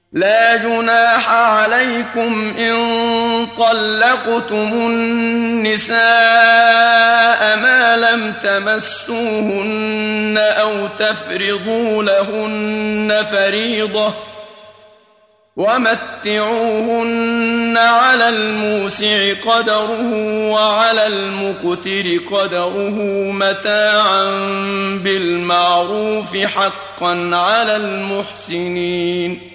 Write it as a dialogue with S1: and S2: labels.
S1: لا جناح عليكم إن طلقتم النساء ما لم تمسوهن أو تفرضوا لهن فريضة، ومتعوهن على الموسع قدره وعلى المقتر قدره متاعا بالمعروف حقا على المحسنين.